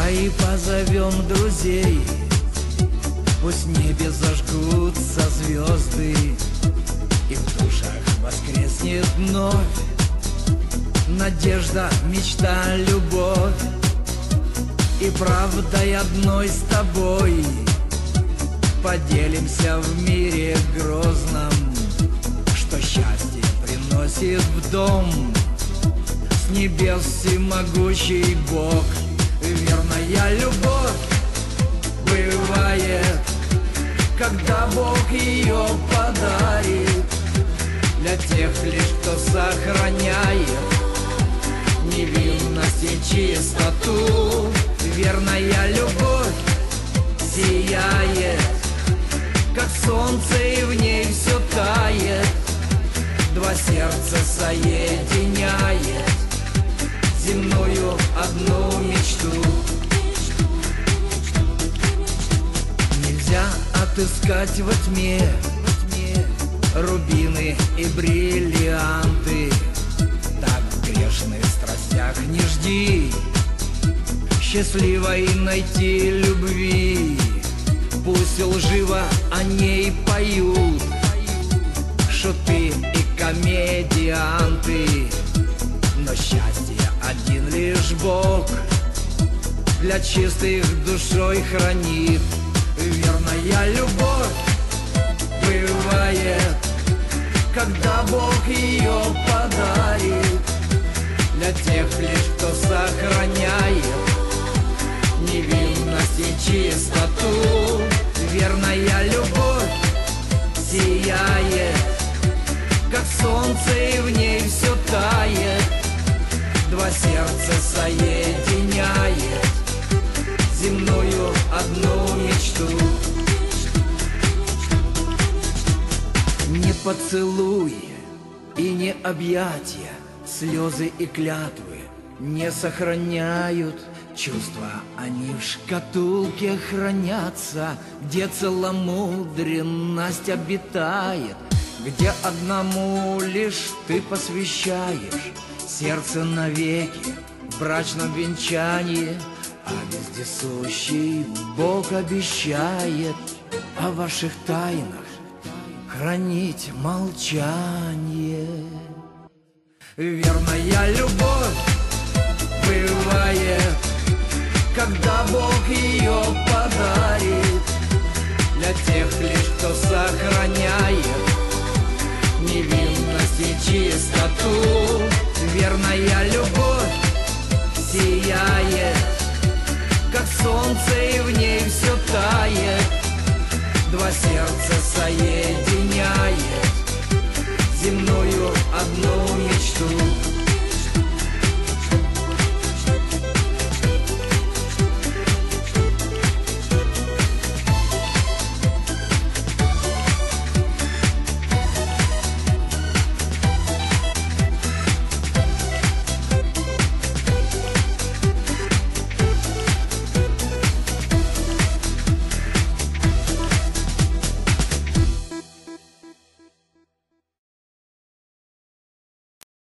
Давай позовем друзей, пусть в небе зажгутся звезды, и в душах воскреснет вновь надежда, мечта, любовь. И правдой одной с тобой поделимся в мире грозном, что счастье приносит в дом с небес всемогущий Бог. Верная любовь бывает, когда Бог ее подарит для тех лишь, кто сохраняет невинность и чистоту. Верная любовь сияет, как солнце, и в ней все тает. Два сердца соединяет земную одну мечту. Нельзя отыскать во тьме рубины и бриллианты. Так в грешных страстях не жди счастливой найти любви. Пусть лживо о ней поют шуты и комедианты, но счастье один лишь Бог для чистых душой хранит. Верная любовь бывает, когда Бог ее подарит для тех лишь, кто сохраняет невинность и чистоту. Верная любовь сияет, как солнце, и в ней все тает. Два сердца соединяет земную одну мечту. Не поцелуй и не объятия, слезы и клятвы не сохраняют чувства. Они в шкатулке хранятся, где целомудренность обитает, где одному лишь ты посвящаешь сердце навеки в брачном венчании. А вездесущий Бог обещает о ваших тайнах хранить молчание. Верная любовь бывает, когда Бог ее подарит для тех лишь, кто сохраняет невинность и чистоту. Верная любовь сияет, как солнце, и в ней все тает. Два сердца соединяет земную одну мечту.